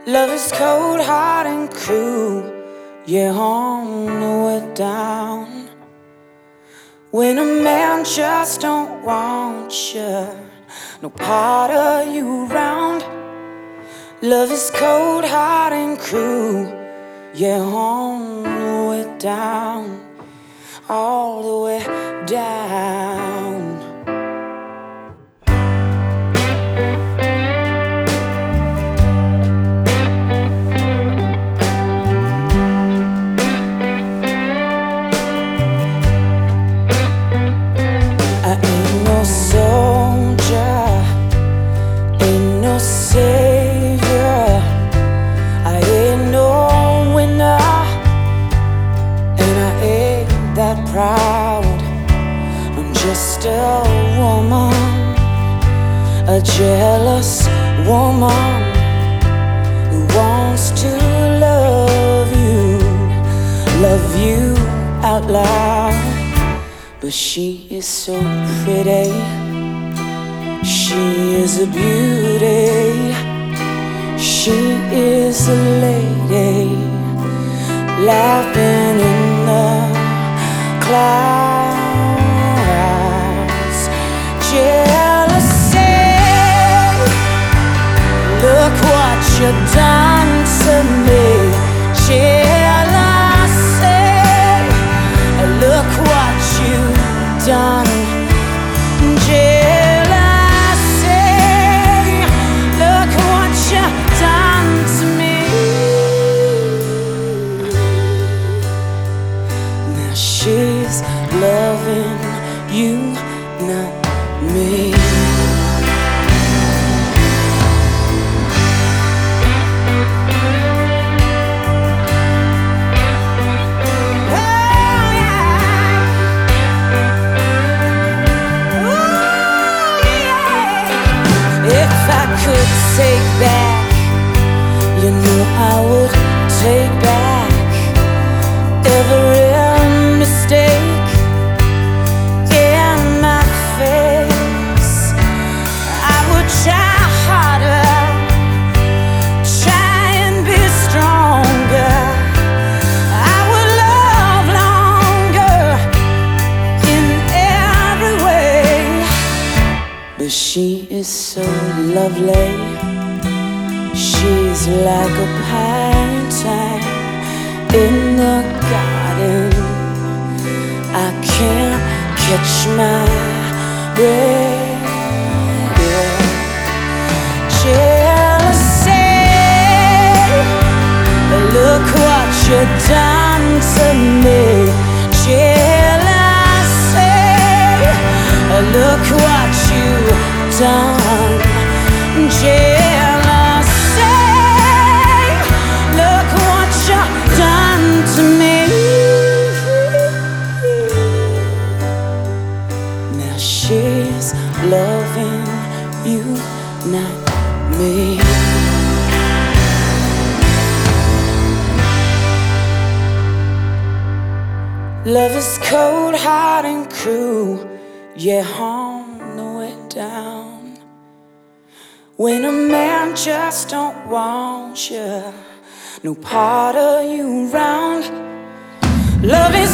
Love is cold, hard and cruel. Yeah, on the way down. When a man just don't want you, no part of you around. Love is cold, hard and cruel. Yeah, on the way down, all the way down. I ain't no soldier, ain't no savior, I ain't no winner, and I ain't that proud. I'm just a woman, a jealous woman who wants to love you out loud. But she is so pretty, she is a beauty, she is a lady, laughing in the clouds. Jealousy, look what you've done to me. Jealousy, look what you've done. Jealousy, look what you've done to me. Now she's loving you, not me. Take back, you know I would take back every mistake in my face. I would try harder, try and be stronger. I would love longer in every way. But she is so lovely, she's like a painting in the garden. I can't catch my breath. Jealousy, look what you've done to me. Jealousy, look what you've done. Jealousy, look what you've done to me. Now she's loving you, not me. Love is cold, hard and cruel. Yeah, on the way down. When a man just don't want you, no part of you around. Love